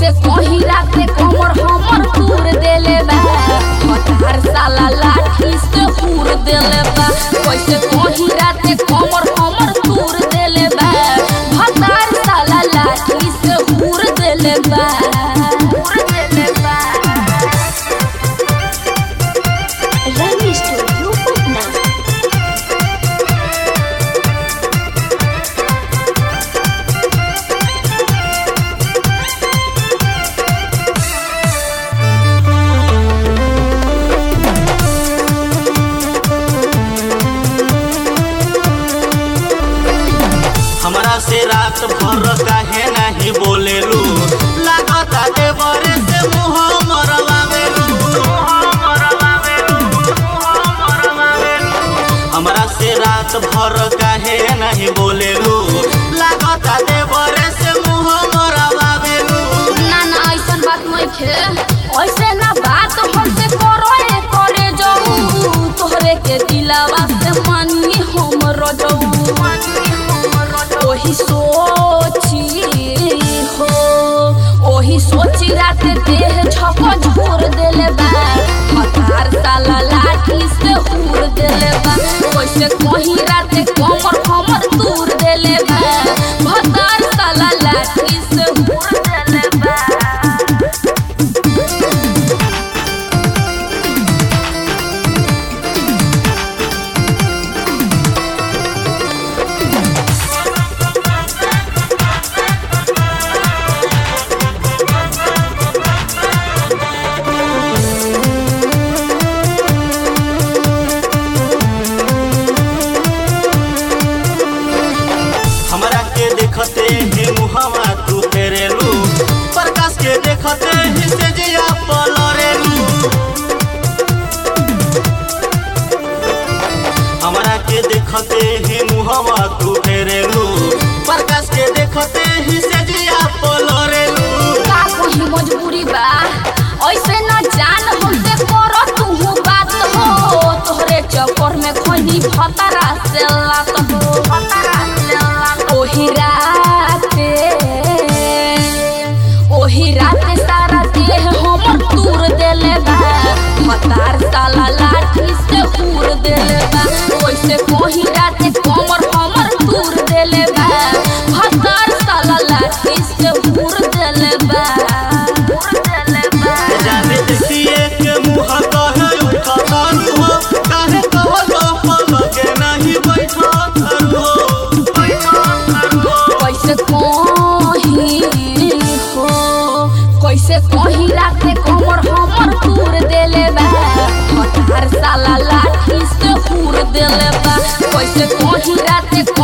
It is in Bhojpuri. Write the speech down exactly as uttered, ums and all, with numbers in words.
कैसे कहीं राते कमर हमर तूर देले बा हतार साला लाठी से पूर देले बा कैसे कहीं राते कमर हमर तूर देले बा हतार साला लाठी से पूर देले बा पूर देले बा रानी स्टूडियो पटना। हमरा से रात भर काहे नहीं बोलेलू लागता देवरे से मुँह मरवावेलू हमरा से रात भर काहे नहीं बोलेलू लागता देवरे से मुँह मरवावेलू। ना ना ऐसन बात नहीं खे ऐसे ना बात हमसे करो ए करे जाऊ तोहरे के दिलावा से मानी हम रजऊ ओही सोची हो ओही सोची रात देह झक झोर देले बा हतार साला लाठी से उड़ देले बा कैसे कहीं रात कमर हमर तूर देले बा हतार साला लाठी से उड़ देले बा। हमरा के देखते ही मुहवा तू फेरेलू प्रकाश के देखते ही से जिया पलरेलू हमरा के देखते ही मुहवा तू फेरेलू प्रकाश के देखते ही से जिया पलरेलू। का कोई मजबूरी बा ऐसे न जान हमसे करो तू बात हो तोहरे चक्कर में खोनी भतरा से लात हो भतरा से लात ओही राते ओही राते सारा देह हमर तूर देले बा हतार साला लाठी से उड़ देले बा कैसे कोही राते कमर हमर तूर देले बा हतार साला लाठी से उड़ देले बा उड़ देले बा। जाने देखिए के मुँह कहे उठा तारू हो काहे कहो पलके नहीं बैठा तारू हो बैठा तारू हो। कैसे कहीं हो कैसे कहीं राते कमर हमर तूर देले बा हतार साला लाठी से उड़ देले बा कैसे कहीं राते